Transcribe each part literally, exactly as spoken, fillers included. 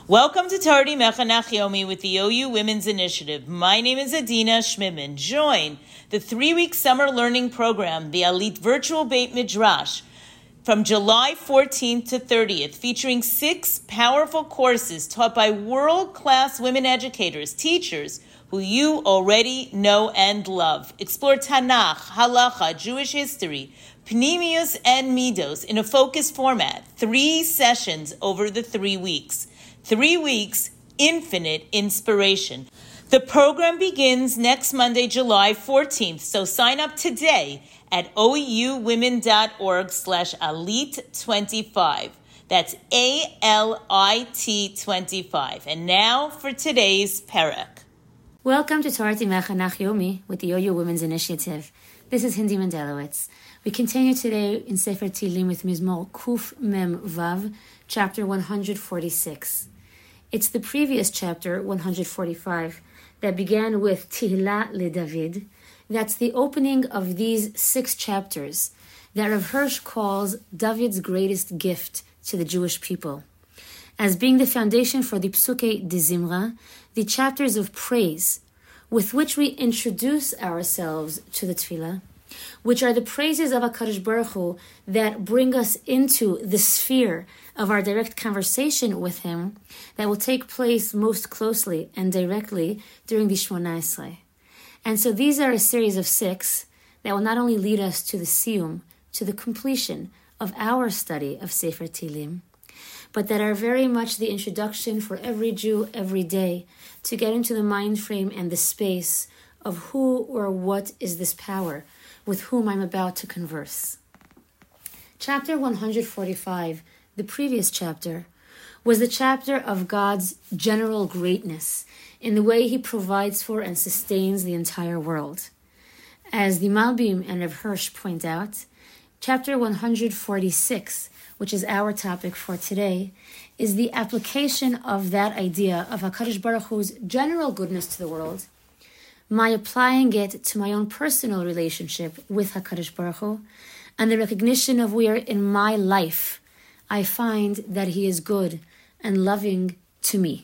Welcome to Tardi Mechanach Yomi with the O U Women's Initiative. My name is Adina Schmidman. Join the three-week summer learning program, the Alit Virtual Beit Midrash, from July fourteenth to thirtieth, featuring six powerful courses taught by world-class women educators, teachers who you already know and love. Explore Tanakh, Halacha, Jewish history, Pnimius, and Midos in a focused format. Three sessions over the three weeks. Three weeks, infinite inspiration. The program begins next Monday, July fourteenth, so sign up today at ouwomen.org slash alit25. That's A L I T twenty-five. And now for today's Perek. Welcome to Tardi Mechanach Yomi with the O U Women's Initiative. This is Hindi Mendelowitz. We continue today in Sefer Tehillim with Mizmor Kuf Mem Vav, chapter one forty-six. It's the previous chapter, one forty-five, that began with Tehillah LeDavid. That's the opening of these six chapters that Rav Hirsch calls David's greatest gift to the Jewish people, as being the foundation for the Psukei de Zimra, the chapters of praise, with which we introduce ourselves to the Tefillah, which are the praises of HaKadosh Baruch Hu that bring us into the sphere of our direct conversation with Him that will take place most closely and directly during the Shmona Esrei. And so these are a series of six that will not only lead us to the siyum, to the completion of our study of Sefer Tehillim, but that are very much the introduction for every Jew every day to get into the mind frame and the space of who or what is this power with whom I'm about to converse. Chapter one forty-five, the previous chapter, was the chapter of God's general greatness in the way He provides for and sustains the entire world. As the Malbim and Rav Hirsch point out, chapter one forty-six, which is our topic for today, is the application of that idea of HaKadosh Baruch Hu's general goodness to the world, my applying it to my own personal relationship with HaKadosh Baruch Hu, and the recognition of where in my life I find that He is good and loving to me.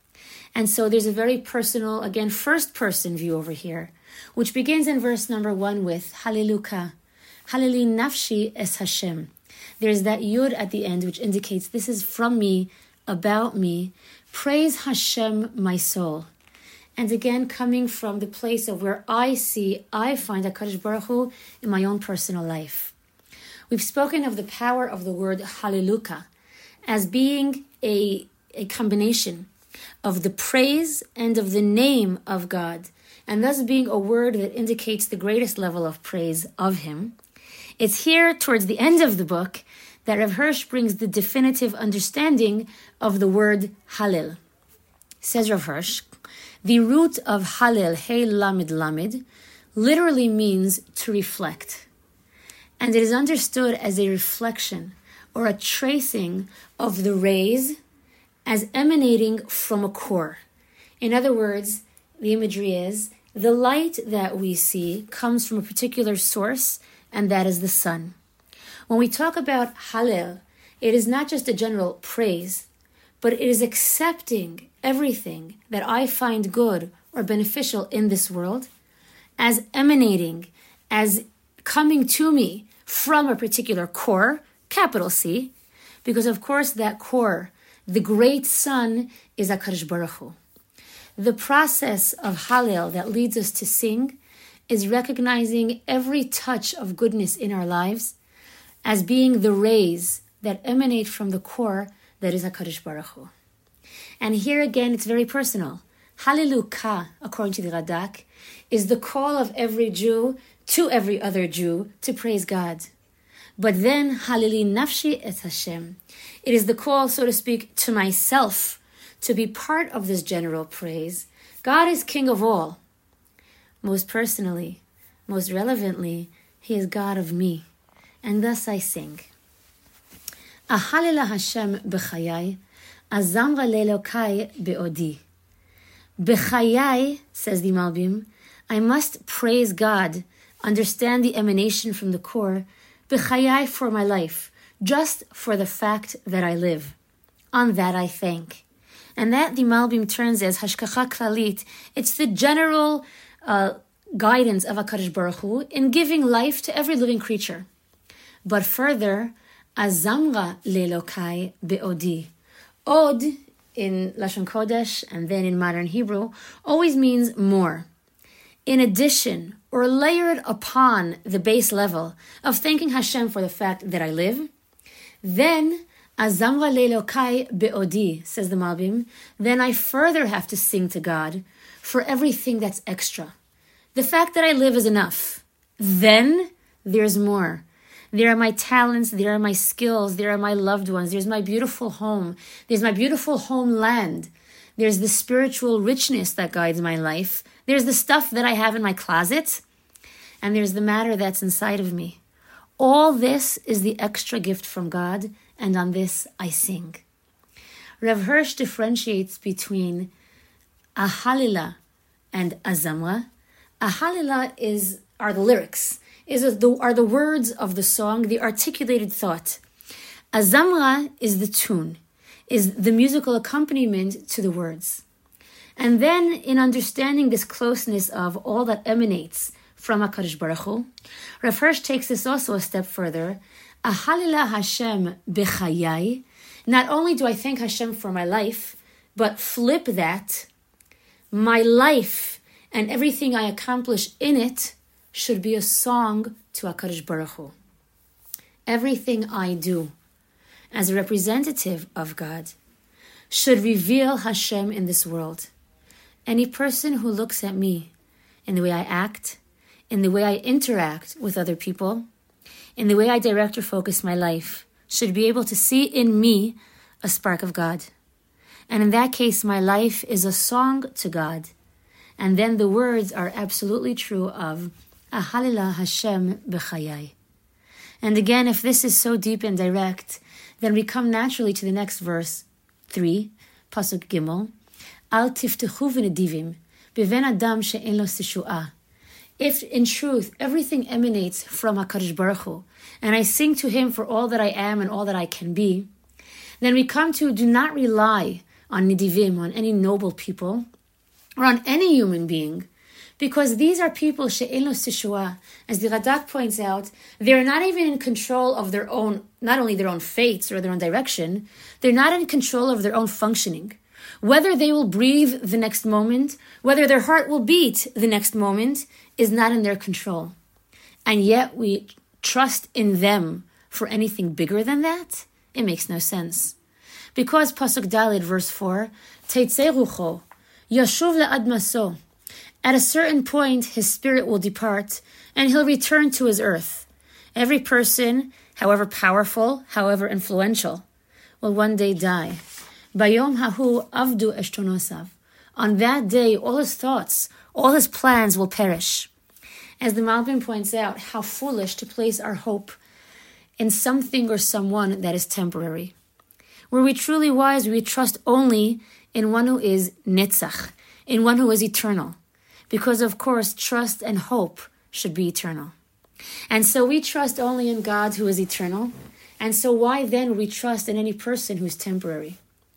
And so there's a very personal, again, first-person view over here, which begins in verse number one with Hallelujah, Halleli nafshi es Hashem. There's that yud at the end, which indicates this is from me, about me. Praise Hashem, my soul. And again, coming from the place of where I see, I find HaKadosh Baruch Hu in my own personal life. We've spoken of the power of the word Hallelujah as being a, a combination of the praise and of the name of God, and thus being a word that indicates the greatest level of praise of Him. It's here, towards the end of the book, that Rav Hirsch brings the definitive understanding of the word Hallel. Says Rav Hirsch, the root of Hallel, Hey Lamed Lamed, literally means to reflect. And it is understood as a reflection or a tracing of the rays as emanating from a core. In other words, the imagery is the light that we see comes from a particular source, and that is the sun. When we talk about Hallel, it is not just a general praise, but it is accepting everything that I find good or beneficial in this world as emanating, as coming to me from a particular core, capital C, because of course that core, the great sun, is HaKadosh Baruch Hu. The process of Hallel that leads us to sing is recognizing every touch of goodness in our lives as being the rays that emanate from the core that is HaKadosh Baruch Hu. And here again, it's very personal. Hallelujah, according to the Radak, is the call of every Jew to every other Jew to praise God. But then, Halleli nafshi es Hashem, it is the call, so to speak, to myself to be part of this general praise. God is King of all. Most personally, most relevantly, He is God of me. And thus I sing. Ahalela Hashem b'chayai, azamra lelokai be'odi. B'chayai, says the Malbim, I must praise God, understand the emanation from the core, b'chayai, for my life, just for the fact that I live. On that I thank. And that the Malbim turns as Hashkacha Klalit. It's the general uh, guidance of HaKadosh Baruch Hu in giving life to every living creature. But further, Azamra lelokai be'odi. Od, in Lashon Kodesh and then in modern Hebrew, always means more. In addition, or layered upon the base level of thanking Hashem for the fact that I live, then Azamra lelokai be'odi, says the Malbim, then I further have to sing to God for everything that's extra. The fact that I live is enough. Then there's more. There are my talents, there are my skills, there are my loved ones, there's my beautiful home, there's my beautiful homeland, there's the spiritual richness that guides my life, there's the stuff that I have in my closet, and there's the matter that's inside of me. All this is the extra gift from God, and on this I sing. Rav Hirsch differentiates between a halila and a zamra. A halila is, are the lyrics. Is the, are the words of the song, the articulated thought. A zamra is the tune, is the musical accompaniment to the words. And then in understanding this closeness of all that emanates from HaKadosh Baruch Hu, Rav Hirsch takes this also a step further. A halila Hashem b'chayai. Not only do I thank Hashem for my life, but flip that, my life and everything I accomplish in it should be a song to HaKadosh Baruch Hu. Everything I do as a representative of God should reveal Hashem in this world. Any person who looks at me in the way I act, in the way I interact with other people, in the way I direct or focus my life, should be able to see in me a spark of God. And in that case, my life is a song to God. And then the words are absolutely true of Ahalila Hashem b'chayai. And again, if this is so deep and direct, then we come naturally to the next verse, three, Pasuk Gimel. Al tiftechu v'nedivim, b'ven adam she'en lo tishu'ah. If in truth everything emanates from HaKadosh Baruch Hu, and I sing to Him for all that I am and all that I can be, then we come to do not rely on nidivim, on any noble people, or on any human being, because these are people she'en lo tishu'ah. As the Radak points out, they're not even in control of their own, not only their own fates or their own direction, they're not in control of their own functioning. Whether they will breathe the next moment, whether their heart will beat the next moment, is not in their control. And yet we trust in them for anything bigger than that? It makes no sense. Because Pasuk Daled, verse four, Teitzei rucho, yashuv le'ad maso. At a certain point, his spirit will depart, and he'll return to his earth. Every person, however powerful, however influential, will one day die. Bayom hahu avdu eshtonosav. On that day, all his thoughts, all his plans will perish. As the Malbim points out, how foolish to place our hope in something or someone that is temporary. Were we truly wise, we trust only in one who is netzach, in one who is eternal. Because, of course, trust and hope should be eternal. And so we trust only in God who is eternal. And so why then would we trust in any person who is temporary?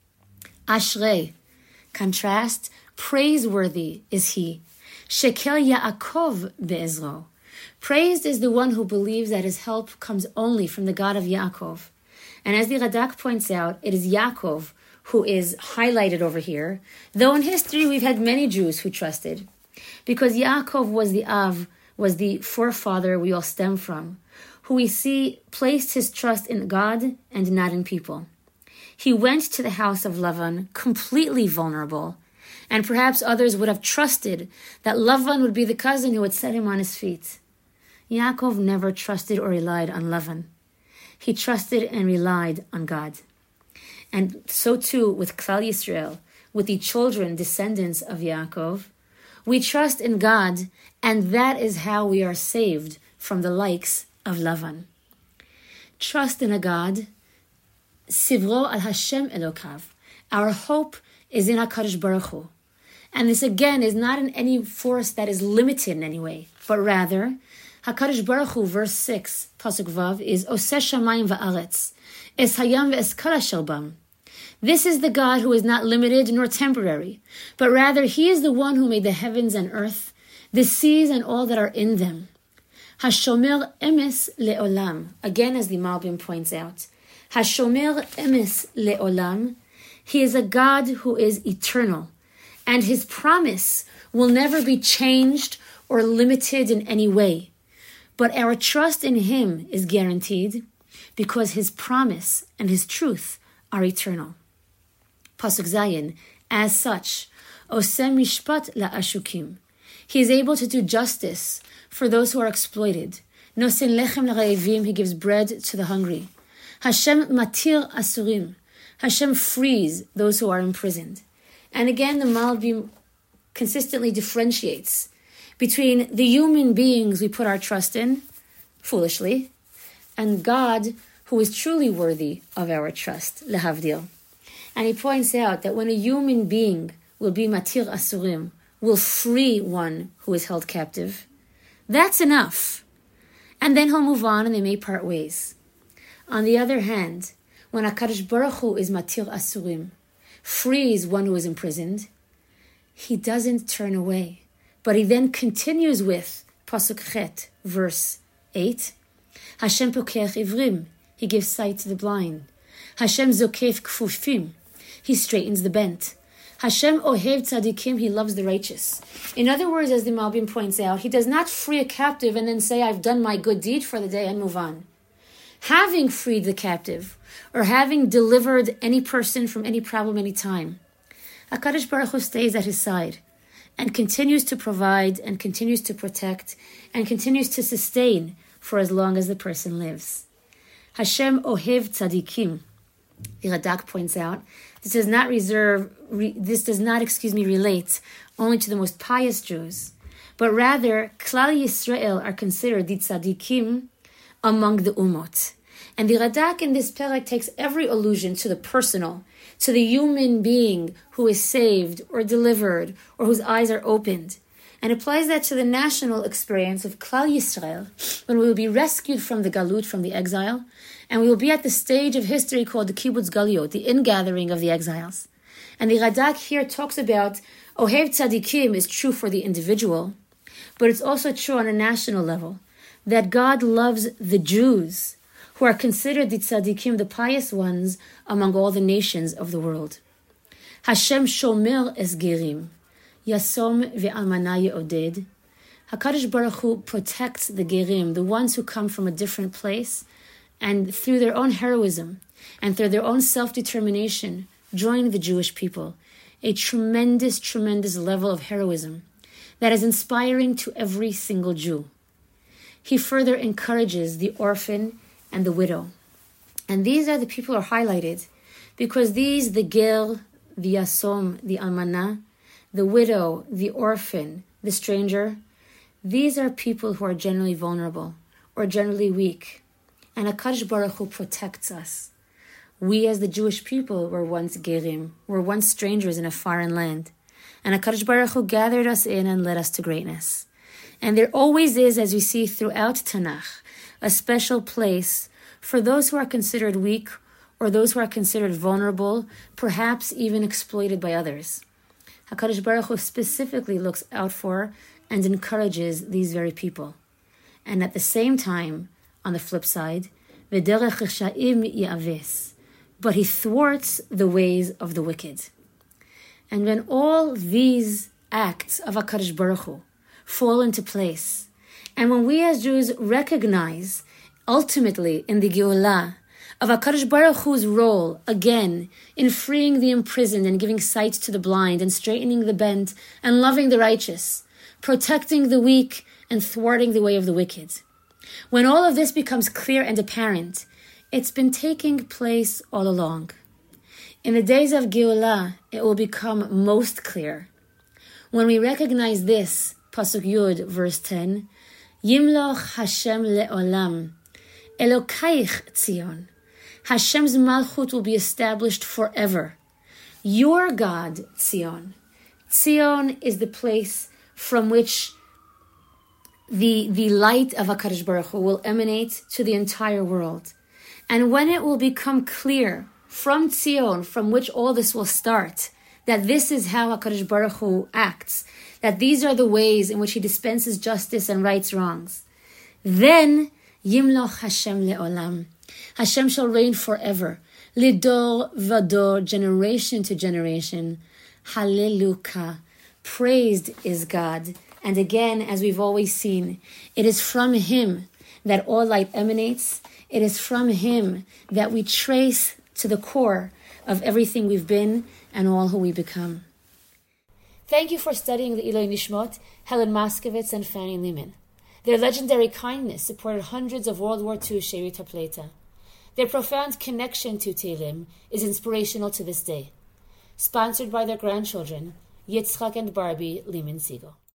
Ashrei, contrast, praiseworthy is he. Shekel Yaakov be'ezro. Praised is the one who believes that his help comes only from the God of Yaakov. And as the Radak points out, it is Yaakov who is highlighted over here, though in history we've had many Jews who trusted. Because Yaakov was the Av, was the forefather we all stem from, who we see placed his trust in God and not in people. He went to the house of Lavan completely vulnerable, and perhaps others would have trusted that Lavan would be the cousin who would set him on his feet. Yaakov never trusted or relied on Lavan. He trusted and relied on God. And so too with Klal Yisrael, with the children, descendants of Yaakov, we trust in God, and that is how we are saved from the likes of Lavan. Trust in a God, Sivro al Hashem Elokav. Our hope is in HaKadosh Baruch Hu. And this again is not in any force that is limited in any way, but rather, HaKadosh Baruch Hu, verse six, Pasuk Vav, is Oseh Shamayim va'aretz, Es hayam ve'es kol asher bam. This is the God who is not limited nor temporary, but rather he is the one who made the heavens and earth, the seas and all that are in them. Hashomer emes le'olam. Again, as the Malbim points out, Hashomer emes le'olam. He is a God who is eternal, and his promise will never be changed or limited in any way. But our trust in him is guaranteed because his promise and his truth are eternal. Pasuk Zayin, as such, Osem mishpat la'ashukim. He is able to do justice for those who are exploited. Nosen lechem l'ra'evim. He gives bread to the hungry. Hashem matir asurim. Hashem frees those who are imprisoned. And again, the Malbim consistently differentiates between the human beings we put our trust in, foolishly, and God, who is truly worthy of our trust, lehavdil. And he points out that when a human being will be matir asurim, will free one who is held captive, that's enough. And then he'll move on and they may part ways. On the other hand, when HaKadosh Baruch Hu is matir asurim, frees one who is imprisoned, he doesn't turn away. But he then continues with Pasuk Chet, verse eight. Hashem pokeach ivrim. He gives sight to the blind. Hashem zokef kfufim. He straightens the bent. Hashem ohev tzadikim. He loves the righteous. In other words, as the Malbim points out, he does not free a captive and then say, I've done my good deed for the day and move on. Having freed the captive, or having delivered any person from any problem any time, HaKadosh Baruch Hu stays at his side and continues to provide and continues to protect and continues to sustain for as long as the person lives. Hashem ohev tzadikim. The Radak points out, this does not reserve, re, this does not, excuse me, relate only to the most pious Jews, but rather, Klal Yisrael are considered the tzadikim among the ummot. And the Radak in this perek takes every allusion to the personal, to the human being who is saved or delivered or whose eyes are opened, and applies that to the national experience of Klal Yisrael, when we will be rescued from the galut, from the exile, and we will be at the stage of history called the kibbutz galiot, the ingathering of the exiles. And the Radak here talks about Ohev Tzadikim is true for the individual, but it's also true on a national level, that God loves the Jews, who are considered the tzadikim, the pious ones, among all the nations of the world. Hashem shomer esgerim, yasom ve'almana ye'oded. HaKadosh Baruch Hu protects the gerim, the ones who come from a different place, and through their own heroism, and through their own self-determination, join the Jewish people. A tremendous, tremendous level of heroism that is inspiring to every single Jew. He further encourages the orphan and the widow. And these are the people who are highlighted because these, the ger, the yasom, the almana, the widow, the orphan, the stranger, these are people who are generally vulnerable or generally weak. And HaKadosh Baruch Hu protects us. We as the Jewish people were once gerim, were once strangers in a foreign land. And HaKadosh Baruch Hu gathered us in and led us to greatness. And there always is, as we see throughout Tanakh, a special place for those who are considered weak or those who are considered vulnerable, perhaps even exploited by others. HaKadosh Baruch Hu specifically looks out for and encourages these very people. And at the same time, on the flip side, v'derech reshaim yaves, but he thwarts the ways of the wicked. And when all these acts of HaKadosh Baruch Hu fall into place, and when we as Jews recognize ultimately in the Geulah of HaKadosh Baruch Hu's role, again, in freeing the imprisoned and giving sight to the blind and straightening the bent and loving the righteous, protecting the weak and thwarting the way of the wicked. When all of this becomes clear and apparent, it's been taking place all along. In the days of Geulah, it will become most clear. When we recognize this, Pasuk Yud, verse ten, Yimloch Hashem le'olam, Elokaich Tzion. Hashem's malchut will be established forever. Your God, Tzion. Tzion is the place from which the, the light of HaKadosh Baruch Hu will emanate to the entire world. And when it will become clear from Tzion, from which all this will start, that this is how HaKadosh Baruch Hu acts, that these are the ways in which he dispenses justice and rights wrongs, then Yimloch Hashem le'olam. Hashem shall reign forever. Lidor vador, generation to generation. Hallelujah. Praised is God. And again, as we've always seen, it is from him that all light emanates. It is from him that we trace to the core of everything we've been and all who we become. Thank you for studying the Iloi Nishmot, Helen Moskowitz and Fanny Lehman. Their legendary kindness supported hundreds of World War Two She'rit HaPleita. Their profound connection to Tehillim is inspirational to this day. Sponsored by their grandchildren, Yitzchak and Barbie Lehman Siegel.